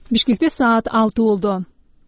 Бишкекте саат 6 болду.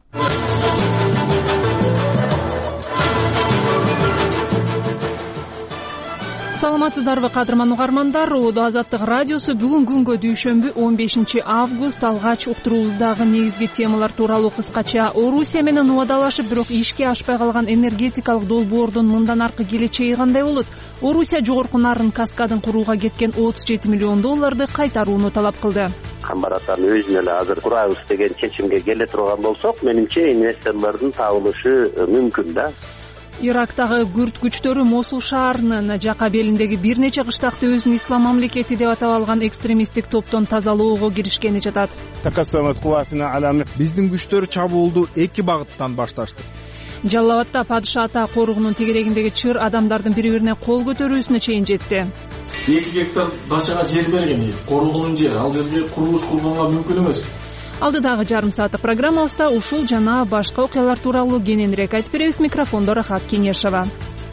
Саламатсыздарбы кадырман угармандар, Оодо Азаттык радиосу бүгүн күнгө дүйшөмбү 15 август алгач уктуруубуздагы негизги темалар тууралуу кыскача Орусия менен убадалашып, бирок ишке ашпай калган энергетикалык долбоордун мындан аркы келечеги кандай болот? Орусия жогорку нарын каскадын курууга кеткен 37 миллион долларды кайтарууну талап кылды. Камбаратан өзүнө эле азыр курабыз деген чечимге келе турган болсок, менимче инвесторлордун табылышы мүмкүн да. Ирактагы күрд күчтөрү Мосул шаарынын жака белиндеги бир нече кыштакты өзүнүн ислам мамлекети деп атап алган экстремисттик топтон тазалоого киришкени жатат. Биздин күчтөр чабуулду эки багыттан башташты. Жалал-Абадта падыша ата коругунун тегерегиндеги чыр адамдардын бири-бирине кол көтөрүүсүнө чейин жетти. 2 гектар башага жер берген, коругунун жери, ал жерде курулуш курганга мүмкүн эмес. Алдыдагы жарым сааттык программабызда ушул жана башка окуялар тууралуу кененирээк айтып беребиз. Микрофондо Рахат Кеңешова.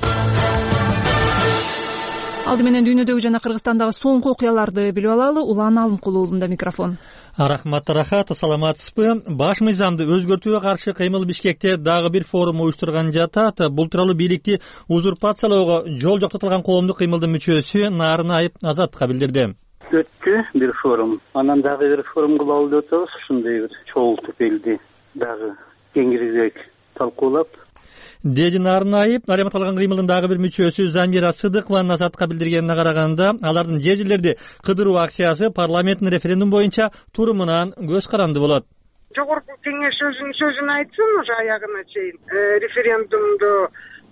Алды менен дүйнөдөгү жана Кыргызстандагы соңку окуяларды билип алалы. Улан Алымкулуулунда микрофон. Рахмат Рахат, саламатсызбы? Баш мыйзамды өзгөртүүгө каршы кыймыл Бишкекте дагы бир форум уюштурган жатат. Бул тууралуу бийликти узурпациялоого жол жоктотулган коомдук кыймылдын мүчөсү Нарынайып Азаттыкка билдирди. Өттү бир форум. Анан дагы бир форум кылалы деп атабыз. Ушундай бир чогултуп элди дагы кеңирээк талкуулап. Деди Нарынайып, алемат алган кыймылдын дагы бир мүчөсү Замира Сыдыкованын Азаттыкка билдиргенине караганда, алардын жерлерди кыдыруу акциясы парламенттин референдум боюнча турумунан көз каранды болот. Жогорку кеңеш өзүнүн сөзүн айтсын, уже аягына чейин референдумду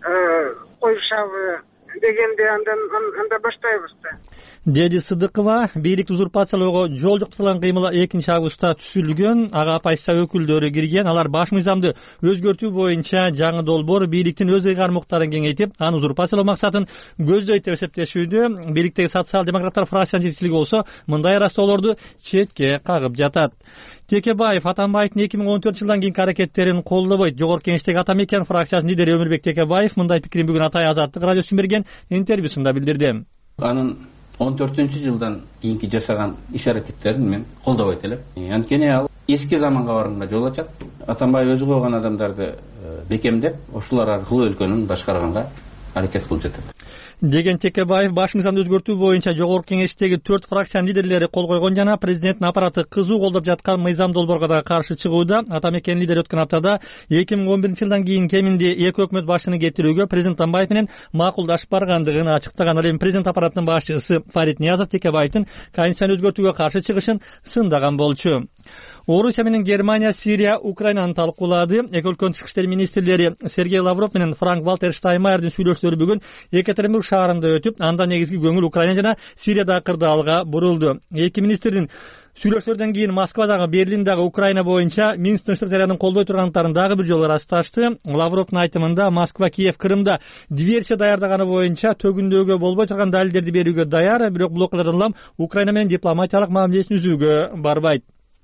коюшабы дегенде анда баштайбыз да. Деди Сыдыкова, бийликти узурпациялоого жол жоктотулган кыймыл 2 августта түзүлгөн, ага оппозиция өкүлдөрү кирген. Алар баш мыйзамды өзгөртүү боюнча жаңы долбоор бийликтин өз ыйгармуктарын кеңейтип, аны узурпациялоо максатын көздөйт деп эсептешүүдө. Бийликтеги социал-демократтар фракциясынын жетекчилиги болсо, мындай ыраазчоолорду четке кагып жатат. Текебаев Атамбаевдин 2014 жылдан кийинки аракеттерин колдобойт. Жогорку кеңештеги Атамекен фракциясынын лидери Өмүрбек Текебаев мындай пикирин бүгүн Атай Азаттык радиосуна берген интервьюсунда билдирди. Анын 14-жылдан кийинки жасаган иш аракеттерин мен колдобойт элем. Анткени ал эски заманга барганга жол ачат. Атамбаев өзү койгон адамдарды бекемдеп, ошолор аркылуу өлкөнүн башкарганга аракет кылып жатат. Деген Текебаев баш мыйзамды өзгөртүү боюнча жогорку кеңештеги 4 фракциянын лидерлери кол койгон жана президенттин аппараты кызуу колдоп жаткан мыйзам долбоорго да каршы чыгууда. Атамекен лидери өткөн аптада 2011 жылдан кийин кеминде 2 өкмөт башчыны кетирүүгө президент Атамбаев менен макулдашып баргандыгын ачыктаган. Ал эми президент аппаратынын башчысы Фарид Ниязов Текебаевдин конституцияны өзгөртүүгө каршы чыгышын сындаган болчу. Орусия менен Германия, Сирия, Украинаны талкуулады. Эки өлкөнүн тышкы иштер министрлери Сергей Лавров менен Франк-Валтер Штайнмайердин сүйлөшүүлөрү бүгүн Екатеринбург шаарында өтүп, анда негизги көңүл Украина жана Сириядагы кырдаалга бурулду. Эки министрдин сүйлөшүүлөрдөн кийин Москвадагы, Берлиндагы Украина боюнча Минск тынчтык жарыянын колдой тургандыктарын дагы бир жолу ырасташты. Лавровдун айтымында Москва Киев Крымда диверсия даярдаганы боюнча төгүндөгө болбой турган далилдерди берүүгө даяр, бирок бул окуялардан улам Украина менен дипломатиялык мамилесин үзүүгө барбайт.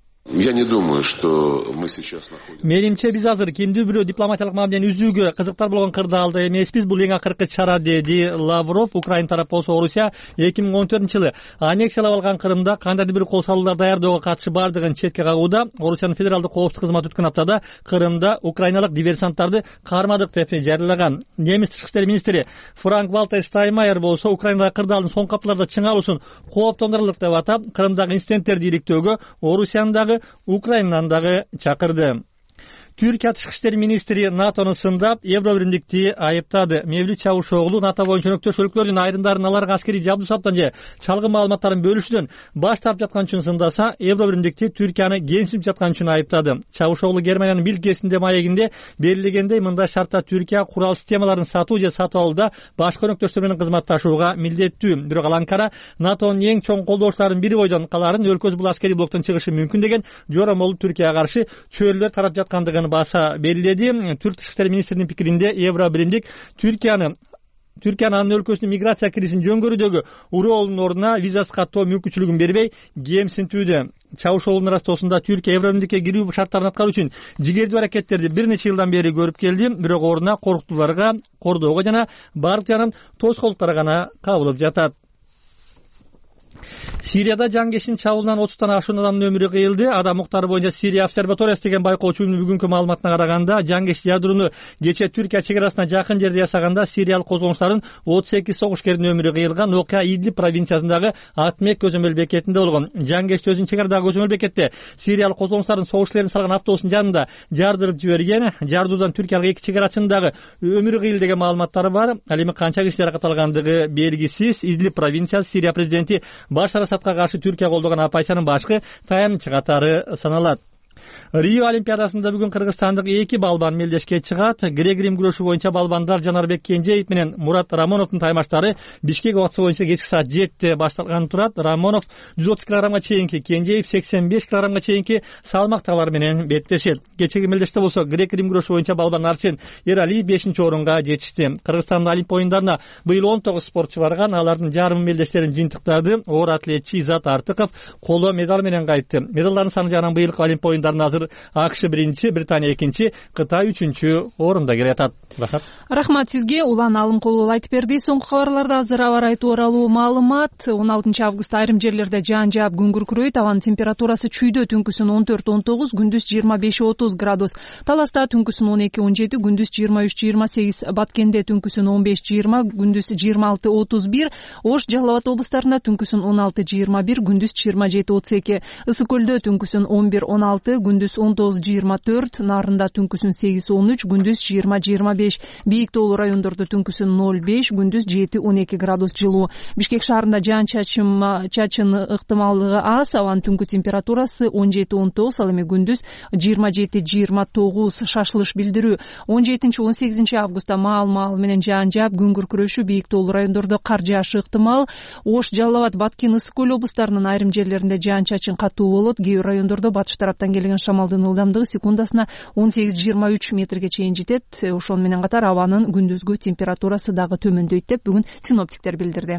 Я не думаю, что мы сейчас находимся. Менимче биз азыр кимдир бирөө дипломатиялык мамилени үзүүгө кызыктар болгон кырдаалда эмеспиз. Бул эң акыркы чара, деди Лавров. Украина тарап болсо Орусия 2014 жылы аннексиялап алган Крымда кандайдыр бир кол салуулар даярдоого катышы бардыгын четке кагууда. Орусиянын федералдык коопсуздук кызматы өткөн аптада Крымда украиналык диверсанттарды кармадык деп жарыялаган. Немис тышкы иштер министри Франк-Валтер Штайнмайер болсо Украинадагы кырдаалдын соңку апталарда чыңалуусун кооптондурарлык деп атап, Крымдагы инциденттерди иликтөөгө Орусиянын дагы Украинаны дагы чакырды. Түркия тышкы иштер министри НАТОну сындап, Евробиримдикти айыптады. Мевлют Чавушоглу НАТО боюнча өнөктөш өлкөлөрдүн айрымдарын аларга аскерий жабдуу же чалгын маалыматтарын бөлүшүүдөн баш тартып жаткан үчүн сындаса, Евробиримдикти Түркияны кемсинтип жаткан үчүн айыптады. Чавушоглу Германиянын Билд маегинде белгилегендей, мындай шартта Түркия курал системаларын сатуу же сатып алууда башка өнөктөштөр менен кызматташууга милдеттүү. Бирок ал Анкара НАТОнун эң чоң колдоочуларынын бири бойдон каларын, өлкөсү бул аскерий блоктон чыгышы мүмкүн деген жоромолу Түркияга каршы чөйрөлөр тарап жаткандыгын баса белгиледи. Түрк тышкы иштер министринин пикиринде Евробиримдик Түркиянын анын өлкөсүнүн миграция кризисин жөнгөрүүдөгү уроолдун ордуна визасыз каттоо мүмкүнчүлүгүн бербей кемсинтүүдө. Чавушоглунун ырастоосунда Түркия Евробиримдикке кирүү шарттарын аткаруу үчүн жигердүү аракеттерди бир нече жылдан бери көрүп келди. Бирок ордуна коркутууларга, кордоого жана Балтиянын тоскоолдуктары гана кабылып жатат. Сирияда жангештин чабуулунан 30тан ашуун адамдын өмүрү кыйылды. Адам укуктары боюнча Сирия Обсерваториясы деген байкоочунун бүгүнкү маалыматына караганда, жангеш ядрону кечээ Түркия чек арасына жакын жерде ясаганда сириялык козгонуштардын 38 согушкердин өмүрү кыйылган. Окуя Идлиб провинциясындагы Атмек көзөмөл бекетинде болгон. Жангеш өзүнүн чек арадагы көзөмөл бекетте сириялык козгонуштардын согуш салган автобустун жанында жардырып жиберген. Жардуудан түркиялык 2 чек арачынын дагы өмүрү кыйылды деген маалыматтары бар. Ал эми канча киши жаракат алгандыгы белгисиз. Идлиб провинциясы Сирия президенти Башар Асадка каршы Түркия колдогон оппозициянын башкы таянычы катары саналат. Рио Олимпиадасында бүгүн кыргызстандык 2 балбан мелдешке чыгат. Грек-рим күрөшү боюнча балбандар Жанарбек Кенжеев менен Мурат Рамоновдун таймаштары Бишкек убакыты боюнча кечки саат 7-те башталган турат. Рамонов 130 кг чейинки, Кенжеев 85 кг чейинки салмактагылар менен беттешет. Кечеги мелдеште болсо грек-рим күрөшү боюнча балбан Арсен Эралиев 5-орунга жетишти. Кыргызстандын Олимп оюндарына быйыл 19 спортчу барган. Алардын жарым мелдештерин жыйынтыктады. Оор атлетчи Изат Артыков коло медаль менен кайтты. Медалдардын саны жагынан быйылкы Олимп оюндарына азыр АКШ 1-чи, Британия 2-чи, Кытай 3-чү орунда келатат. Рахмат сизге. Улан Алымкулов айтып берди. Соңку кабарларда азыр аба ырайы тууралуу маалымат. 16 августта айрым жерлерде жаан жаап күн күркүрөйт. Абанын температурасы чүйдө түнкүсүн 14-19, күндүз 25-30 градус. Таласта түнкүсүн 12-17, күндүз 23-28, Баткенде түнкүсүн 15-20, күндүз 26-31, Ош, Жалал Абад облустарында түнкүсүн 16-21, күндүз 27-32, Ысык көлдө түнкүсүн 11-16, күндүз 19-24, Нарында түнкүсүн 8-13, күндүз 20-25, Бийик тоолуу райондордо түнкүсүн 0-5, күндүз 7-12 градус жылуу. Бишкек шаарында жаан чачын ыктымалдыгы аз, абанын түнкү температурасы 17-19, ал эми күндүз 27-29. Шашылыш билдирүү. 17-18 августта маал менен жаан жаап күн күркүрөшү, бийик тоолуу райондордо кар жаашы ыктымал. Ош, Жалал Абад, Баткен, Ысык көл облустарынын айрым жерлеринде жаан чачын катуу болот. Кээ бир райондордо батыш тараптан келген шамалдын ылдамдыгы секундасына 18-23 метрге чейин жетет. Ошону менен катар абанын күндүзгү температурасы дагы төмөндөйт деп бүгүн синоптиктер билдирди.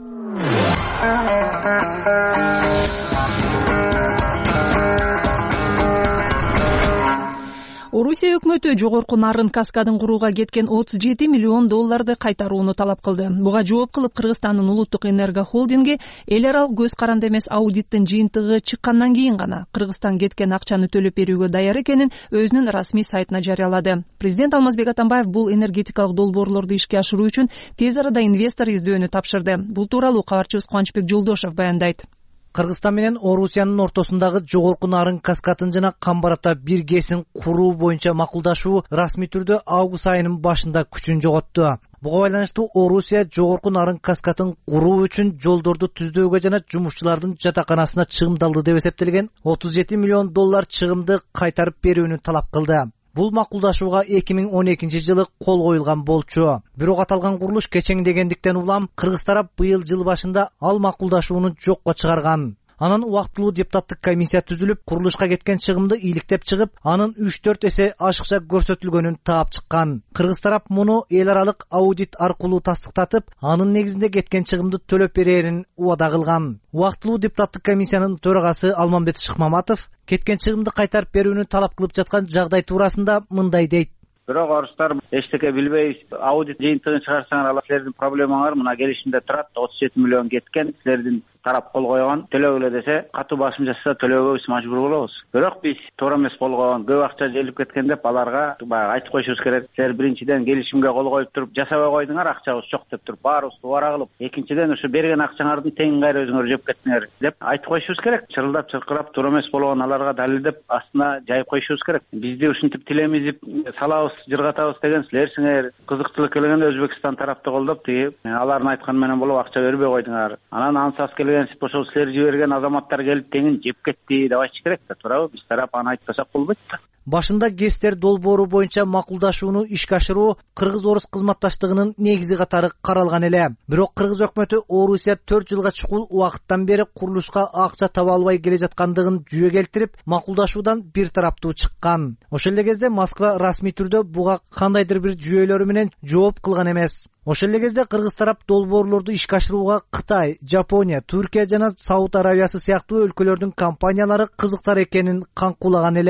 Орусия өкмөтү жогорку нарын каскадын курууга кеткен $37 миллион кайтарууну талап кылды. Буга жооп кылып Кыргызстандын улуттук энерго холдинги эл аралык көз каранды эмес аудиттин жыйынтыгы чыккандан кийин гана Кыргызстан кеткен акчаны төлөп берүүгө даяр экенин өзүнүн расмий сайтына жарыялады. Президент Алмазбек Атамбаев бул энергетикалык долбоорлорду ишке ашыруу үчүн тез арада инвестор издөөнү тапшырды. Бул тууралуу кабарчыбыз Кубанычбек Жолдошов баяндайт. Кыргызстан менен Орусиянын ортосундагы жогорку нарын каскатын жана Камбарата бир КСин куруу боюнча макулдашуу расмий түрдө август айынын башында күчүн жоготту. Буга байланыштуу Орусия жогорку нарын каскатын куруу үчүн жолдорду түздөөгө жана жумушчулардын жатаканасына чыгымдалды деп эсептелген $37 миллион чыгымды кайтарып берүүнү талап кылды. Бул макулдашууга 2012 жылы кол коюлган болчу. Бирок аталган курулуш кечеңдегендиктен улам Кыргыз тарап быйыл жыл башында ал макулдашууну жокко чыгарган. Анан убактылуу депутаттык комиссия түзүлүп, курулушка кеткен чыгымды ийгиликтеп чыгып, анын 3-4 эсе ашыкча көрсөтүлгөнүн таап чыккан. Кыргыз тарап муну эл аралык аудит аркылуу тастыктатып, анын негизинде кеткен чыгымды төлөп берерин убада кылган. Убактылуу депутаттык комиссиянын төрагасы Алмамбет Шыкмаматов кеткен чыгымды кайтарып берүүнү талап кылып жаткан жагдай туурасында мындай дейт. Бирок орустар эчтеке билбей аудит жыйынтыгын чыгарсаңар алар силердин проблемаңар мына келишимде турат, 37 миллион кеткен, силердин тарап кол койгон, төлөгүлө десе катуу басым жасаса төлөөгө биз мажбур болобуз. Бирок биз туура эмес болгон, көп акча желип кеткен деп аларга баягы айтып коюшубуз керек. Силер биринчиден келишимге кол коюп туруп жасабай койдуңар, акчабыз жок деп туруп баарыбызды убара кылып, экинчиден ушу берген акчаңардын тегин кайра өзүңөр жеп кеттиңер деп айтып коюшубуз керек. Чырылдап чыркырап туура эмес болгон аларга далилдеп астына жайып коюшубуз керек. Бизди ушинтип тилемизип салабыз, жыргатабыз деген силерсиңер. Кызыктуулук келгенде Өзбекстан тарапты колдоп тиги алардын айтканы менен болуп акча бербей койдуңар. Анан ансас ошол силер жиберген азаматтар келип тегин жеп кетти деп айтыш керек да, туурабы? Биз тарап аны айтпасак болбойт да. Башында ГЭСтер долбоору боюнча макулдашууну ишке ашыруу кыргыз-орус кызматташтыгынын негизи катары каралган эле. Бирок кыргыз өкмөтү Орусия 4 жылга чукул убакыттан бери курулушка акча таба албай келе жаткандыгын жүйө келтирип, макулдашуудан бир тараптуу чыккан. Ошол эле кезде Москва расмий түрдө буга кандайдыр бир жүйөлөрү менен жооп кылган эмес. Ошол эле кезде кыргыз тарап долбоорлорду ишке ашырууга Кытай, Жапония, Түркия жана Сауд Аравиясы сыяктуу өлкөлөрдүн компаниялары кызыктар экенин каңкулаган эле.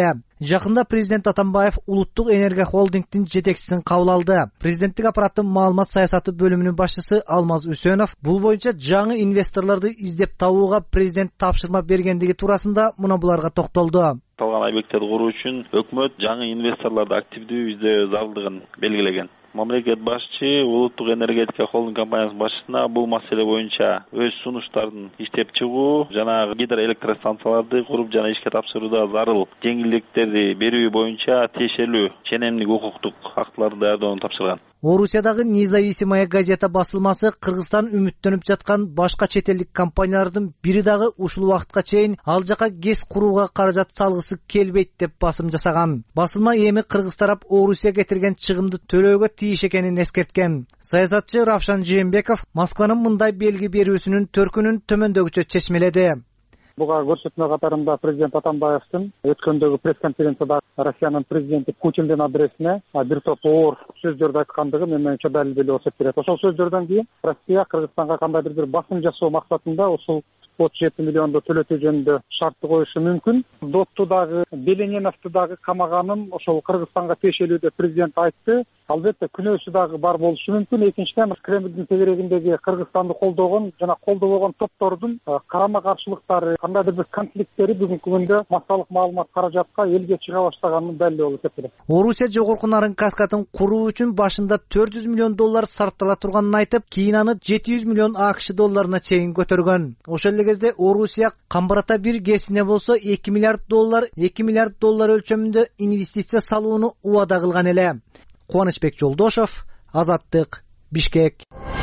Жакында президент Атамбаев Улуттук энергия холдингдин жетекчисин кабыл алды. Президенттик аппараттын маалымат саясаты бөлүмүнүн башчысы Алмаз Үсөнов бул боюнча жаңы инвесторлорду издеп табууга президент тапшырма бергендиги туурасында мына буларга токтолду. Калган объекттерди куруу үчүн өкмөт жаңы инвесторлорду активдүү издөө зарылдыгын белгилеген. Мамлекет башчы Улуттук энергетика холдинг компаниясынын башчысына бул маселе боюнча өз сунуштарын иштеп чыгуу жана гидроэлектростанцияларды куруп жана ишке тапшырууда зарыл жеңилдиктерди берүү боюнча тиешелүү ченемдик укуктук актыларды даярдоону тапшырган. Орусиядагы Независимая газета басылмасы Кыргызстан үмүттөнүп жаткан башка чет элдик компаниялардын бири дагы ушул убакытка чейин ал жака ГЭС курууга каражат салгысы келбейт деп басым жасаган. Басылма эми Кыргыз тарап Орусия кетирген чыгымды төлөөгө тийиш экенин эскерткен. Саясатчы Равшан Жээнбеков Москванын мындай белги берүүсүнүн төркүнүн төмөндөгүчө чечмеледи. Буга көрсөтмө катарында президент Атамбаевдин өткөндөгү пресс-конференцияда Россиянын президенти Путиндин адресине бир топ оор сөздөрдү айткандыгы менимче далилдүү болуп берет. Ошол сөздөрдөн кийин Россия Кыргызстанга кандайдыр бир басым жасоо максатында ушул 37 миллионду төлөтүү жөнүндө шартты коюшу мүмкүн. Дотту дагы, Белененовду дагы камаганын ошол Кыргызстанга тиешелүү деп президент айтты. Албетте күнөөсү дагы бар болушу мүмкүн. Экинчиден Кремлдин тегерегиндеги Кыргызстанды колдогон жана колдобогон топтордун карама каршылыктары, кандайдыр бир конфликттери бүгүнкү күндө массалык маалымат каражатка элге чыга баштаганын далили болуп эсептелет. Орусия жогорку нарын каскадын куруу үчүн башында $400 миллион сарптала турганын айтып, кийин аны $700 миллион АКШ долларына чейин көтөргөн. Ошол кезде Орусия Камбарата 1 ГЭСине болсо $2 миллиард өлчөмүндө инвестиция салууну убада кылган эле. Кубанычбек Жолдошов, Азаттык, Бишкек.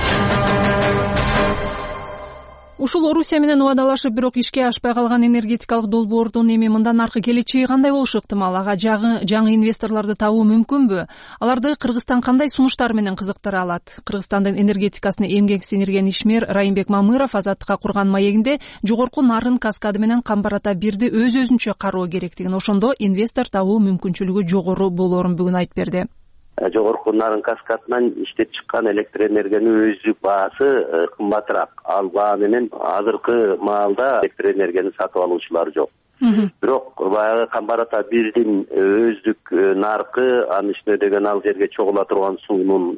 Ушул Орусия менен убадалашып, бирок ишке ашпай калган энергетикалык долбоордун эми мындан аркы келечеги кандай болушу ыктымал? Ага жаңы инвесторлорду табуу мүмкүнбү? Аларды Кыргызстан кандай сунуштар менен кызыктыра алат? Кыргызстандын энергетикасына эмгек сиңирген ишмер Райымбек Мамыров Азаттыкка курган маегинде жогорку нарын каскады менен Камбарата 1ди өз-өзүнчө кароо керектигин, ошондо инвестор табуу мүмкүнчүлүгү жогору болоорун бүгүн айтып берди. Жогорку нарын каскадынан иштеп чыккан электр энергиянын өздүк баасы кымбатыраак. Ал баа менен азыркы маалда электр энергияны сатып алуучулар жок. Бирок баягы Камбарата 1дин өздүк наркы, анын ичинде деген ал жерге чогула турган суунун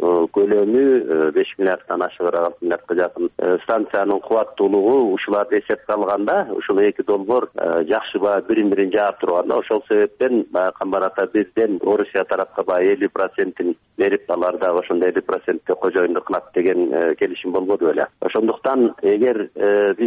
көлөмү 5 миллиардтан ашыгыраак, 6 миллиардка жакын. Станциянын кубаттуулугу ушуларды эсепке алганда, ушул эки долбоор жакшы баа бирин жаап турганда, ошол себептен баягы Камбарата 1ден Орусия тарапка 50%-ин берип, алар дагы ошондой 50%-те кожоюндук кылат деген келишим болбоду беле. Ошондуктан эгер биз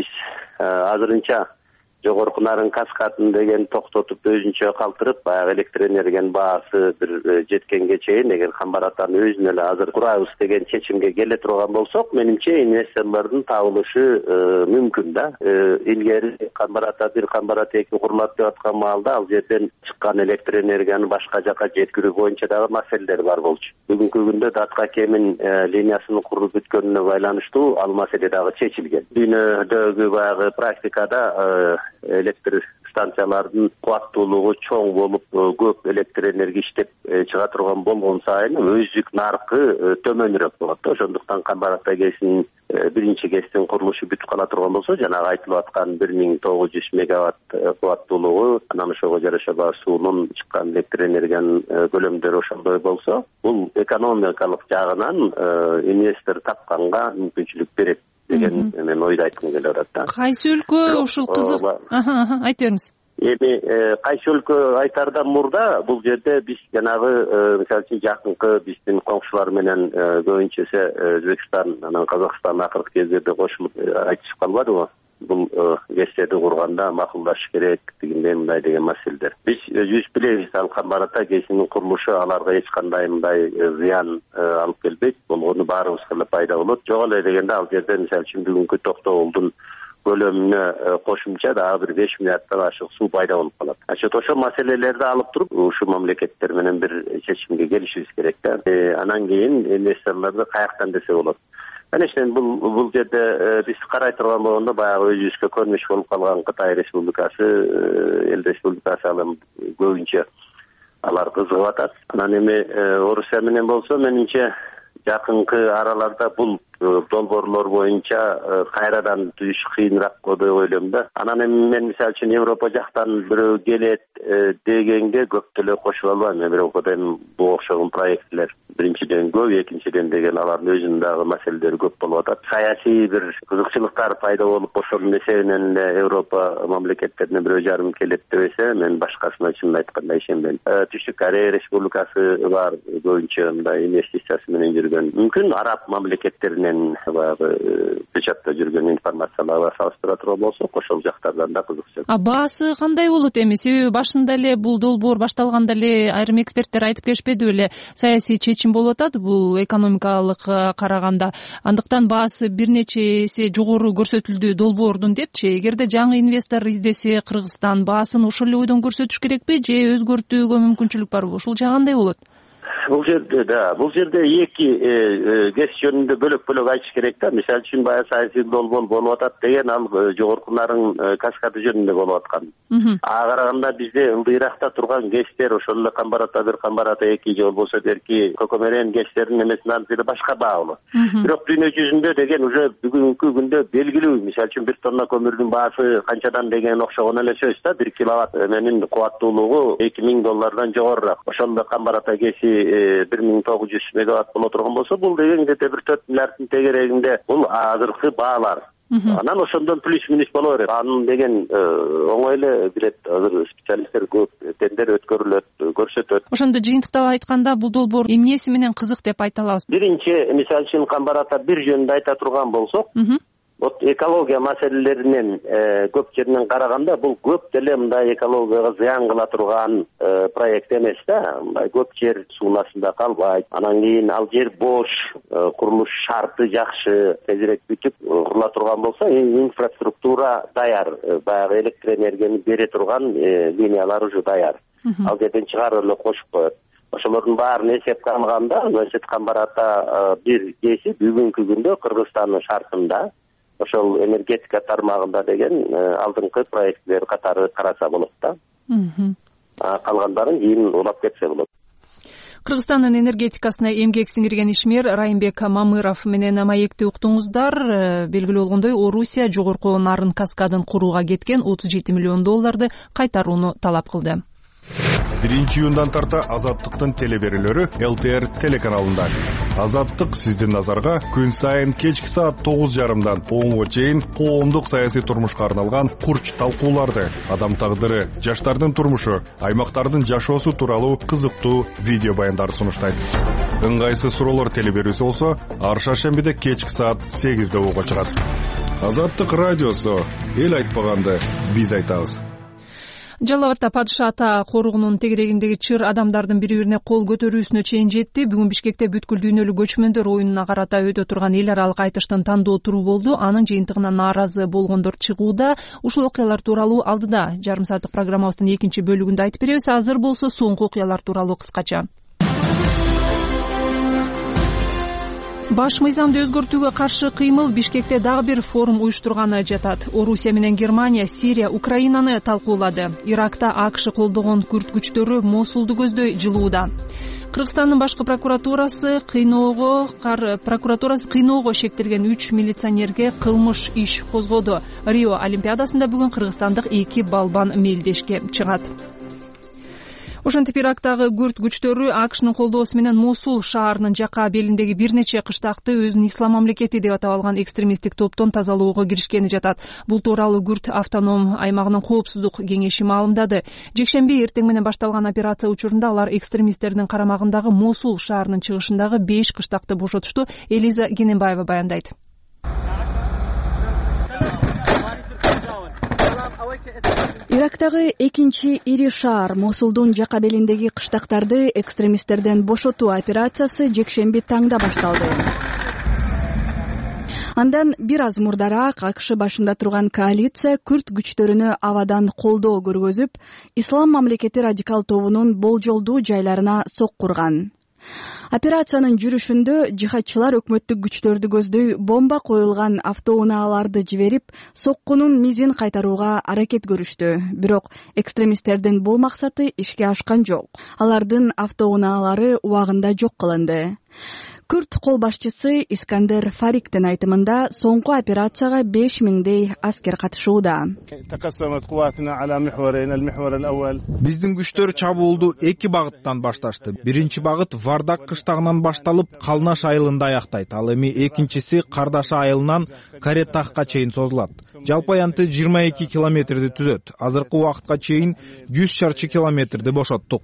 азырынча жогорку нарын каскадын деген токтотуп өзүнчө калтырып, баягы электр энергиянын баасы бир жеткенге чейин эгер Камбаратаны өзүнө эле азыр курабыз деген чечимге келе турган болсок, менимче инвесторлордун табылышы мүмкүн да. Илгери Камбарата 1, Камбарата 2 курулат деп аткан маалда ал жерден чыккан электр энергияны башка жака жеткирүү боюнча дагы маселелер бар болчу. Бүгүнкү күндө Датка Кемин линиясынын курулуп бүткөнүнө байланыштуу ал маселе дагы чечилген. Дүйнөдөгү баягы практикада электр станциялардын кубаттуулугу чоң болуп, көп электр энергия иштеп чыга турган болгон сайын өздүк наркы төмөнүрөөк болот. Ошондуктан Камбарата ГЭСинин биринчи ГЭСтин курулушу бүтүп кала турган болсо, жанагы айтылып аткан 1900 мегаватт кубаттуулугу, анан ошого жараша суунун чыккан электр энергиянын көлөмдөрү ошондой болсо, бул экономикалык жагынан инвестор тапканга мүмкүнчүлүк берет деген мен ойду айткым келип атат да. Кайсы өлкө ушул кызык? Айтып бериңиз. Эми кайсы өлкө айтардан мурда бул жерде биз жанагы мисалы үчүн жакынкы биздин коңшулар менен көбүнчөсү Өзбекстан, анан Казакстан акыркы кездерде кошулуп айтышып калбадыбы? Бул ГЭСтерди курганда макулдашыш керек дегендей мындай деген маселелер. Биз өзүбүз билебиз, ал Камбарата ГЭСинин курулушу аларга эч кандай мындай зыян алып келбейт. Болгону баарыбызга эле пайда болот. Жок эле дегенде ал жерде мисалы үчүн бүгүнкү токтогулдун көлөмүнө кошумча дагы бир 5 миллиарддан ашык суу пайда болуп калат. Ошол маселелерди алып туруп, ушул мамлекеттер менен бир чечимге келишибиз керек да. Анан кийин инвесторлорду каяктан десе болот. Конечно, бул жерде биз карай турган болгондо баягы өзүбүзгө көрмүш болуп калган Кытай Республикасы, эл республикасы алым көбүнчө алар кызыгып атат. Анан эми Орусия менен болсо, менимче жакынкы араларда бул долбоорлор боюнча кайрадан түзүш кыйыныраак деп ойлойм да. Анан эми мен мисалы үчүн Европа жактан бирөө келет дегенге көп деле кошуп албайм. Европада эми бул окшогон проектлер биринчиден көп, экинчиден деген алардын өзүнүн дагы маселелери көп болуп атат. Саясий бир кызыкчылыктар пайда болуп ошонун эсебинен эле Европа мамлекеттерине бирөө жарым келет дебесе, мен башкасына чынын айтканда ишенбейм. Түштүк Корея Республикасы бар, көбүнчө мындай инвестициясы менен жүргөн. Мүмкүн араб мамлекеттеринен баягы печатта жүргөн информацияларга салыштыра турган болсок, ошол жактардан да кызыкчы. Баасы кандай болот эми? Себеби башында эле бул долбоор башталганда эле айрым эксперттер айтып келишпеди беле, саясий чечим болуп атат бул экономикалык караганда. Андыктан баасы бир нече эсе жогору көрсөтүлдү долбоордун депчи. Эгерде жаңы инвестор издесе Кыргызстан баасын ошол эле бойдон көрсөтүш керекпи же өзгөртүүгө мүмкүнчүлүк барбы? Ушул жагы кандай болот? Бул жерде эки кес жөнүндө бөлөк айтыш керек да. Мисалы үчүн баягы саясий долбоор болуп атат деген ал жогорку нарын каскады жөнүндө болуп аткан. Ага караганда бизде ылдыйракта турган кестер ошол эле Камбарата 1, Камбарата 2 же болбосо берки Кокомерен кестеринин эмесинен деле башка баа болот. Бирок дүйнө жүзүндө деген уже бүгүнкү күндө белгилүү. Мисалы үчүн 1 тонна көмүрдүн баасы канчадан деген окшогон эле сөз да. 1 киловатт менин кубаттуулугу $2000 жогорурак. Ошондо Камбарата кеси 1900 мегаватт боло турган болсо, бул деген где-то 1-4 миллиарддын тегерегинде бул азыркы баалар. Анан ошондон плюс-минус боло берет. Анын деген оңой эле билет. Азыр специалисттер көп тендер өткөрүлөт, көрсөтөт. Ошондо жыйынтыктап айтканда бул долбоор эмнеси менен кызык деп айта алабыз? Биринчи, мисалы үчүн Камбарата 1 жөнүндө айта турган болсок, вот экология маселелеринен көп жеринен караганда бул көп деле мындай экологияга зыян кыла турган проект эмес да. Мындай көп жер суунун астында калбайт. Анан кийин ал жер бош, курулуш шарты жакшы, тезирээк бүтүп курула турган болсо, инфраструктура даяр. Баягы электр энергияны бере турган линиялар уже даяр. Ал жерден чыгарып эле кошуп коет. Ошолордун баарын эсепке алганда, значит, Камбарата 1 кеси бүгүнкү күндө Кыргызстандын шартында ошол энергетика тармагында деген алдыңкы проекттер катары караса болот да. Калгандарын кийин улап кетсе болот. Кыргызстандын энергетикасына эмгек сиңирген ишмер Райымбек Мамыров менен маекти уктуңуздар. Белгилүү болгондой, Орусия жогорку нарын каскадын курууга кеткен $37 миллион кайтарууну талап кылды. 1-июндан тарта Азаттыктын телеберүүлөрү ЛТР телеканалында. Азаттык сиздин назарга күн сайын кечки саат 9:30дан 10:00 чейин коомдук саясий турмушка арналган курч талкууларды, адам тагдыры, жаштардын турмушу, аймактардын жашоосу тууралуу кызыктуу видео баяндарды сунуштайт. Ыңгайсыз суроолор телеберүүсү болсо, ар шаршембиде кечки саат 8:00 угуга чыгат. Азаттык радиосу, эл айтпаганды биз айтабыз. Жалал Абадта Падыша ата коругунун тегерегиндеги чыр адамдардын бири-бирине кол көтөрүүсүнө чейин жетти. Бүгүн Бишкекте бүткүл дүйнөлүк көчмөндөр оюнуна карата өтө турган эл аралык айтыштын тандоо туру болду. Анын жыйынтыгына нааразы болгондор чыгууда. Ушул окуялар тууралуу алдыда жарым сааттык программабыздын экинчи бөлүгүндө айтып беребиз. Азыр болсо соңку окуялар тууралуу кыскача. Баш мыйзамды өзгөртүүгө каршы кыймыл Бишкекте дагы бир форум уюштурганы жатат. Орусия менен Германия, Сирия, Украинаны талкуулады. Иракта АКШ колдогон күрд күчтөрү Мосулду көздөй жылууда. Кыргызстандын башкы прокуратурасы кыйноого шектелген 3 милиционерге кылмыш иш козгоду. Рио Олимпиадасында бүгүн кыргызстандык 2 балбан мелдешке чыгат. Ошентип Ирактагы күрд күчтөрү АКШнын колдоосу менен Мосул шаарынын жака белиндеги бир нече кыштакты өзүнүн ислам мамлекети деп атап алган экстремисттик топтон тазалоого киришкени жатат. Бул тууралуу күрд автоном аймагынын коопсуздук кеңеши маалымдады. Жекшемби эртең менен башталган операция учурунда алар экстремисттердин карамагындагы Мосул шаарынын чыгышындагы 5 кыштакты бошотушту. Элиза Гененбаева баяндайт. Ирактагы экинчи ири шаар Мосулдун жака белиндеги кыштактарды экстремисттерден бошотуу операциясы жекшемби таңда башталды. Андан бир аз мурдараак АКШ башында турган коалиция күрд күчтөрүнө абадан колдоо көргөзүп, ислам мамлекети радикал тобунун болжолдуу жайларына соккурган. Операциянын жүрүшүндө жихадчылар өкмөттүк күчтөрдү көздөй бомба коюлган автоунааларды жиберип, соккунун мизин кайтарууга аракет көрүштү. Бирок экстремисттердин бул максаты ишке ашкан жок. Алардын автоунаалары убагында жок кылынды. Күрд кол башчысы Искандер Фариктин айтымында соңку операцияга 5000дей аскер катышууда. Биздин күчтөр чабуулду эки багыттан башташты. Биринчи багыт Вардак кыштагынан башталып, Калнаш айылында аяктайт. Ал эми экинчиси Кардаша айылынан Каретахка чейин созулат. Жалпы аянты 22 километрди түзөт. Азыркы убакытка чейин 100 чарчы километрди бошоттук.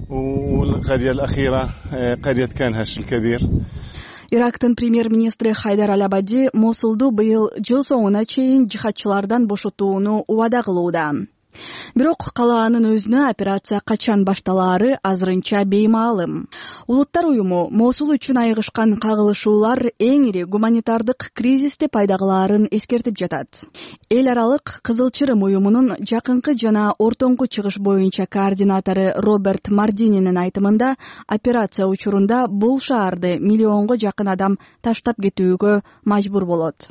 Ирактын премьер-министри Хайдар Аль-Абади Мосулду быйыл жыл соңуна чейин жихадчылардан бошотууну убада кылууда. Бирок калаанын өзүнө операция качан башталаары азырынча беймаалым. Улуттар уюму Мосул үчүн айыгышкан кагылышуулар эң ири гуманитардык кризисти пайда кылаарын эскертип жатат. Эл аралык Кызыл Чырым уюмунун жакынкы жана ортоңку чыгыш боюнча координатору Роберт Мардининин айтымында операция учурунда бул шаарды миллионго жакын адам таштап кетүүгө мажбур болот.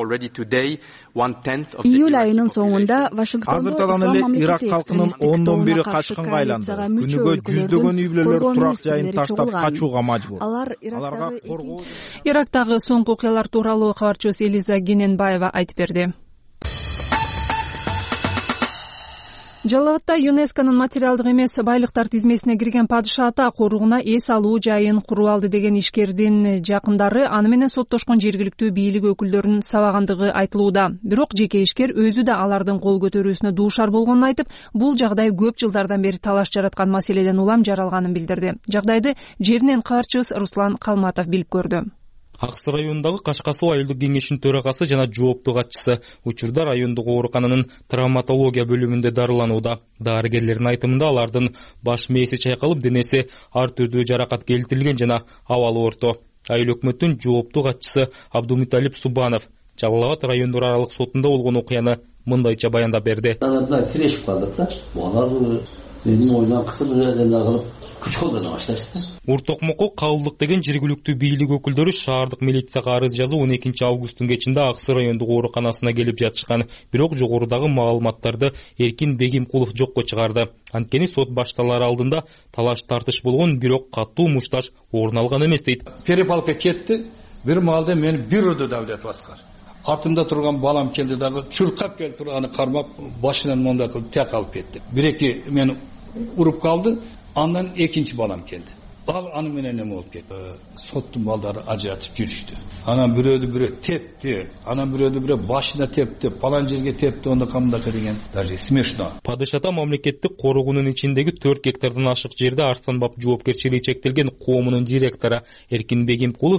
Июль айынын соңунда Вашингтондо Ирак халкынын 1/10 качкынга айланды. Күнүгө жүздөгөн үй бүлөлөр турак жайын таштап качууга мажбур. Аларга коргоо. Ирактагы соңку окуялар тууралуу кабарчыбыз Элиза Гененбаева айтып берди. Жалал Абадта ЮНЕСКОнун материалдык эмес байлыктар тизмесине кирген Падыша ата коругуна эс алуу жайын куруп алды деген ишкердин жакындары аны менен соттошкон жергиликтүү бийлик өкүлдөрүнүн сабагандыгы айтылууда. Бирок жеке ишкер өзү да алардын кол көтөрүүсүнө дуушар болгонун айтып, бул жагдай көп жылдардан бери талаш жараткан маселеден улам жаралганын билдирди. Жагдайды жеринен кабарчыбыз Руслан Калматов билип көрдү. Аксы районундагы Кашкасуу айылдык кеңешинин төрагасы жана жооптуу катчысы учурда райондук оорукананын травматология бөлүмүндө дарыланууда. Дарыгерлердин айтымында алардын баш мээси чайкалып, денеси ар түрдүү жаракат келтирилген жана абалы орто. Айыл өкмөттүн жооптуу катчысы Абдумуталип Субанов Жалал Абад райондук аралык сотунда болгон окуяны мындайча баяндап берди. Тирешип калдык да. Буга менин ойдан кысылып кылып күч колдоно башташты. Уртокмокко кабылдык деген жергиликтүү бийлик өкүлдөрү шаардык милицияга арыз жазып 12 августтун кечинде Аксы райондук ооруканасына келип жатышкан. Бирок жогорудагы маалыматтарды Эркин Бегимкулов жокко чыгарды. Анткени сот башталар алдында талаш тартыш болгон, бирок катуу мушташ орун алган эмес дейт. Перепалка кетти. Бир маалда мени бюрода давлет баскар. Артымда турган балам келди дагы чуркап келип турганы кармап башынан монда кылып тек алып кетти. Бир-эки мени уруп калды. Андан экинчи балам келди. Ал аны менен эме болуп кетти. Соттун балдары ажыратып жүрүштү. Анан бирөөдү бирөө тепти, анан бирөөдү бирөө башына тепти, палан жерге тепти, онда камдакы деген даже смешно. Падышата мамлекеттик коруугунун ичиндеги 4 гектардан ашык жерде Арсанбап жоопкерчилиги чектелген коомунун директору Эркин Бегимкулов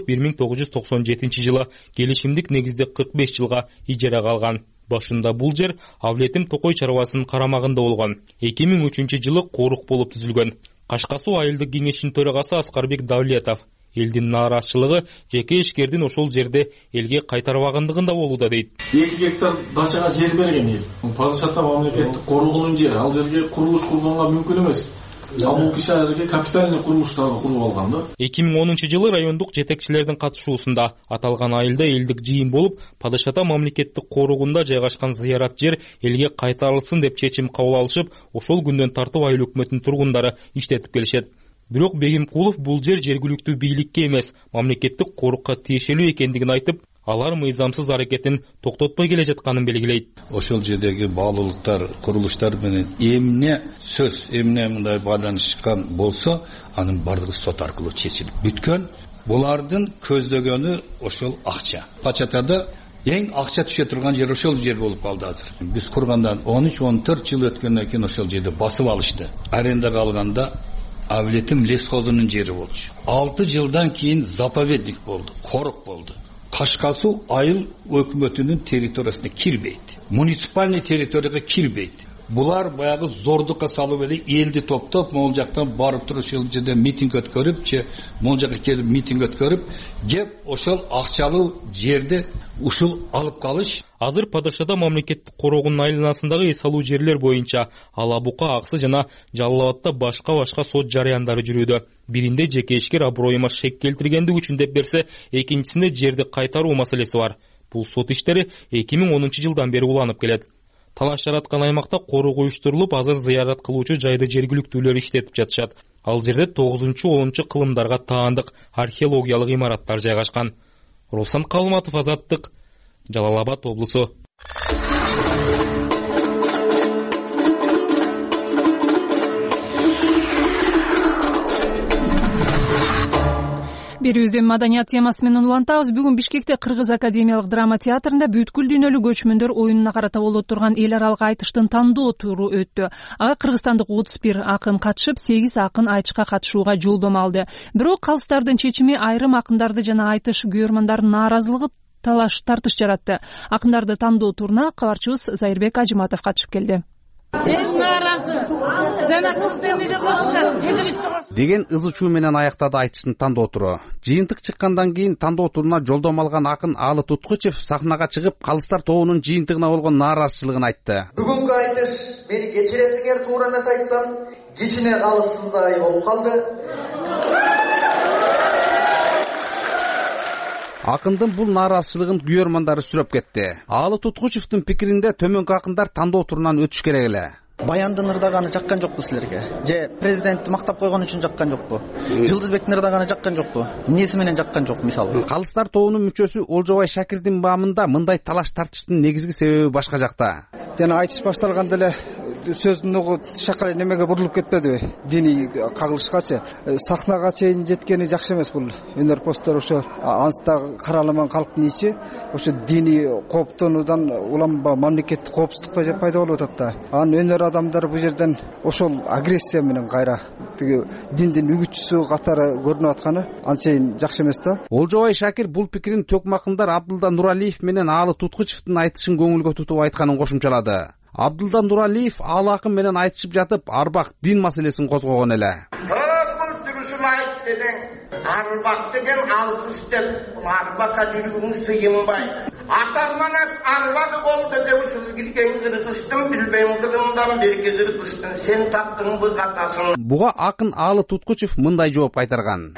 1997-жылы келишимдик негизде 45 жылга ижарага алган. Башында бул жер Авлетим Токой чарбасынын карамагында болгон. 2003-жылы корук болуп түзүлгөн. Кашкасуу айылдык кеңешинин төрагасы Аскарбек Давлетов элдин нааразычылыгы жеке ишкердин ошол жерде элге кайтарбагандыгында болууда дейт. 2 гектар дачага жер берген эл. Падышата мамлекеттик коругунун жери, ал жерге курулуш курганга мүмкүн эмес. Бул кишилерге капитальный курулуштарды куруп алган да. 2010-жылы райондук жетекчилердин катышуусунда аталган айылда элдик жыйын болуп, Падышата мамлекеттик коругунда жайгашкан зыярат жер элге кайтарылсын деп чечим кабыл алышып, ошол күндөн тартып айыл өкмөтүнүн тургундары иштетип келишет. Бирок Бегимкулов бул жер жергиликтүү бийликке эмес, мамлекеттик корукка тиешелүү экендигин айтып, алар мыйзамсыз аракетин токтотпой келе жатканын белгилейт. Ошол жердеги баалуулуктар, курулуштар менен эмне сөз, эмне мындай байланышкан болсо, анын бардыгы сот аркылуу чечилип бүткөн. Булардын көздөгөнү ошол акча. Пачатада эң акча түшө турган жер ошол жер болуп калды азыр. Биз кургандан 13-14 жыл өткөндөн кийин ошол жерди басып алышты. Арендага алганда Авлетим лесхозунун жери болчу. 6 жылдан кийин заповедник болду, корок болду. Кашкасуу айыл өкмөтүнүн территориясына кирбейт. Муниципальный территорияга кирбейт. Булар баягы зордукка салып эле элди топтоп, могул жактан барып туруп ошол жерде митинг өткөрүп, могул жакка келип митинг өткөрүп, кеп ошол акчалуу жерди ушул алып калыш. Азыр Падышада мамлекеттик коругунун айланасындагы эс алуу жерлер боюнча Ала Бука, Аксы жана Жалал Абадта башка сот жарыяндары жүрүүдө. Биринде жеке ишкер аброюма шек келтиргендиги үчүн деп берсе, экинчисинде жерди кайтаруу маселеси бар. Бул сот иштери 2010-жылдан бери уланып келет. талаш жараткан аймакта коруу уюштурулуп, азыр зыярат кылуучу жайды жергиликтүүлөр иштетип жатышат. Ал жерде 9-10 кылымдарга таандык археологиялык имараттар жайгашкан. Руслан Калматов, Азаттык, Жалал Абад облусу. Берүүздү маданият темасы менен улантабыз. Бүгүн Бишкекте Кыргыз академиялык драма театрында бүткүл дүйнөлүк көчмөндөр оюнуна карата болуп турган эл аралык айтыштын тандоо туру өттү. Ага кыргызстандык 31 акын катышып, 8 акын айтышка катышууга жолдомо алды. Бирок калыстардын чечими айрым акындарды жана айтыш күйөрмандардын нааразылыгы талаш тартыш жаратты. Акындарды тандоо туруна кабарчыбыз Зайырбек Ажыматов катышып келди. Деген ызы чуу менен аяктады айтыштын тандоо туру. Жыйынтык чыккандан кийин тандоо туруна жолдомо алган акын Алы Туткучев сахнага чыгып, калыстар тобунун жыйынтыгына болгон нааразычылыгын айтты. Бүгүнкү айтыш мени кечиресиңер, туура эмес айтсам, кичине калыссыздай болуп калды. Акындын бул нааразычылыгын күйөрмандары сүрөп кетти. Алы Туткучевдин пикиринде төмөнкү акындар тандоо турунан өтүш керек эле. Баяндын ырдаганы жаккан жокпу силерге? Же президентти мактап койгон үчүн жаккан жокпу? Жылдызбектин ырдаганы жаккан жокпу? Эмнеси менен жаккан жок мисалы? Калыстар тобунун мүчөсү Олжобай Шакирдин баамында мындай талаш тартыштын негизги себеби башка жакта. Жана айтыш башталганда эле сөздүн угу шакалай немеге бурулуп кетпедиби? Диний кагылышкачы сахнага чейин жеткени жакшы эмес бул. Өнөр посттор ошо анстагы караламан калктын ичи ошо диний кооптонуудан улам мамлекеттик коопсуздук пайда болуп атат да. Анын өнөр адамдар бул жерден ошол агрессия менен кайра тиги диндин үгүтчүсү катары көрүнүп атканы анчейин жакшы эмес да. Олжобай Шакир бул пикирин төкмакындар Абдулда Нуралиев менен Алы Туткучевдин айтышын көңүлгө тутуп айтканын кошумчалады. Абдулда Нуралиев Алы акын менен айтышып жатып, арбак дин маселесин козгогон эле. Бул дурусун айт дедің, арбак деген алсыз деп, арбакка жүргүң сыйынбай. Атарманас арбады болду деп ушул кирген кыргыздын билбейм кылымдан берги кыргыздын сен таптың бу катасын. Буга акын Алы Туткучев мындай жооп кайтарган.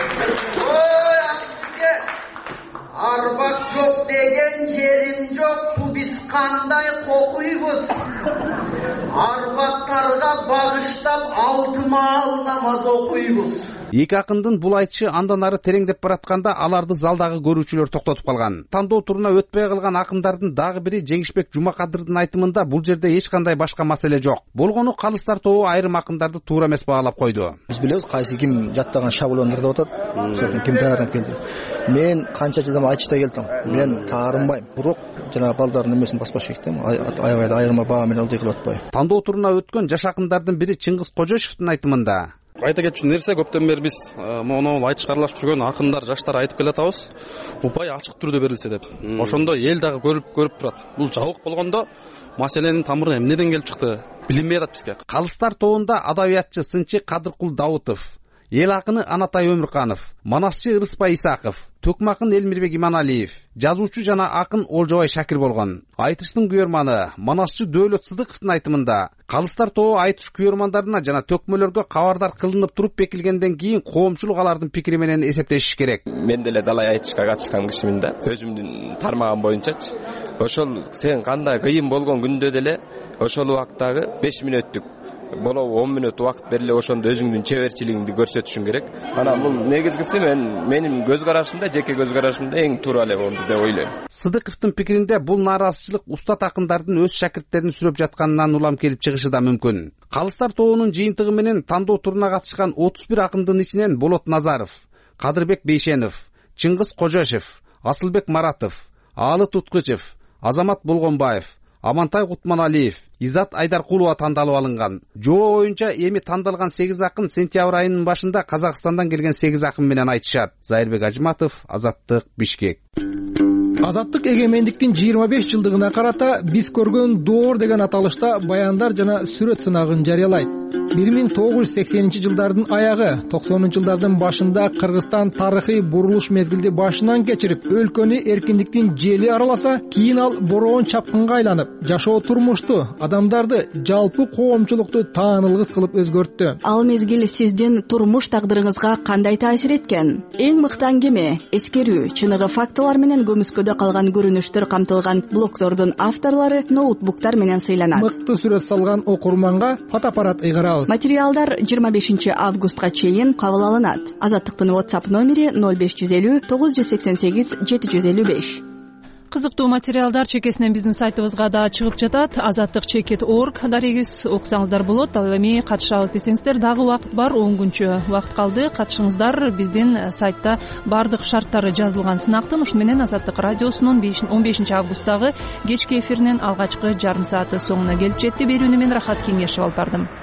Арбак жок деген жерим жок, бу биз кандай кокуйбуз? Арбактарга багыштап 6 маал намаз окуйбуз. Эки акындын бул айтышы андан ары тереңдеп баратканда аларды залдагы көрүүчүлөр токтотуп калган. Тандоо туруна өтпөй калган акындардын дагы бири Жеңишбек Жумакадырдын айтымында бул жерде эч кандай башка маселе жок. Болгону калыстар тобу айрым акындарды туура эмес баалап койду. Биз билебиз кайсы ким жаттаган шаблон ырдап атат, ким даярданып келди. Мен канча жылдан айтышта келдим. Мен таарынбайм. Бирок жана балдардын эмесин баспаш керек да. Аябай айырма баа менен ылдый кылып атпайбы. Тандоо туруна өткөн жаш акындардын бири Чыңгыз Кожошевдин айтымында айта кетчү нерсе көптөн бери биз мону айтышка аралашып жүргөн акындар, жаштар айтып келатабыз. Упай ачык түрдө берилсе деп. Ошондо эл дагы көрүп турат. Бул жабык болгондо маселенин тамыры эмнеден келип чыкты билинбей атат бизге. Калыстар тобунда адабиятчы, сынчы Кадыркул Даутов, эл акыны Анатай Өмүрканов, манасчы Ырыспай Исаков, төкмакын Элмирбек Иманалиев, жазуучу жана акын Олжобай Шакир болгон. Айтыштын күйөрманы манасчы Дөөлөт Сыдыковдун айтымында калыстар тобу айтыш күйөрмандарына жана төкмөлөргө кабардар кылынып туруп бекилгенден кийин коомчулук алардын пикири менен эсептешиш керек. Мен деле далай айтышка катышкан кишимин да, өзүмдүн тармагым боюнчачы. Ошол сен кандай кыйын болгон күндө деле ошол убактагы 5 мүнөттүк болобу 10 мүнөт убакыт бериле, ошондо өзүңдүн чеберчилигиңди көрсөтүшүң керек. Анан бул негизгиси менин көз карашымда, жеке көз карашымда эң туура эле болду деп ойлойм. Сыдыковдун пикиринде бул нааразычылык устат акындардын өз шакирттерин сүрөп жатканынан улам келип чыгышы да мүмкүн. Калыстар тобунун жыйынтыгы менен тандоо туруна катышкан 31 акындын ичинен Болот Назаров, Кадырбек Бейшенов, Чыңгыз Кожошев, Асылбек Маратов, Алы Туткучев, Азамат Болгонбаев, Амантай Кутманалиев, Изат Айдаркулова тандалып алынган. Жоо боюнча эми тандалган 8 акын сентябрь айынын башында Казакстандан келген 8 акын менен айтышат. Зайырбек Ажыматов, Азаттык, Бишкек. Азаттык эгемендиктин 25 жылдыгына карата биз көргөн доор деген аталышта баяндар жана сүрөт сынагын жарыялайт. 1980-жылдардын аягы 90-жылдардын башында Кыргызстан тарыхый бурулуш мезгилди башынан кечирип, өлкөнү эркиндиктин жели араласа, кийин ал бороон чапкынга айланып, жашоо турмушту, адамдарды, жалпы коомчулукту таанылгыс кылып өзгөрттү. Ал мезгил сиздин турмуш тагдырыңызга кандай таасир эткен? Эң мыкты аңгеме, эскерүү, чыныгы фактылар менен көмүскөдө калган көрүнүштөр камтылган блогтордун авторлору ноутбуктар менен сыйланат. Мыкты сүрөт салган окурманга фотоаппарат ыйгарабыз. Материалдар 25 августка чейин кабыл алынат. Азаттыктын WhatsApp номери 0550 988 755. Кызыктуу материалдар чекесинен биздин сайтыбызга да чыгып жатат. azattik.org дарегиз окусаңыздар болот. Ал эми катышабыз десеңиздер, дагы убакыт бар, 10 күнчө убакыт калды. Катышыңыздар. Биздин сайтта бардык шарттары жазылган сынактын. Ушуну менен Азаттык радиосунун 15 августтагы кечки эфиринин алгачкы жарым сааты соңуна келип жетти. Берүүнү мен Рахат Кеңешев алып бардым.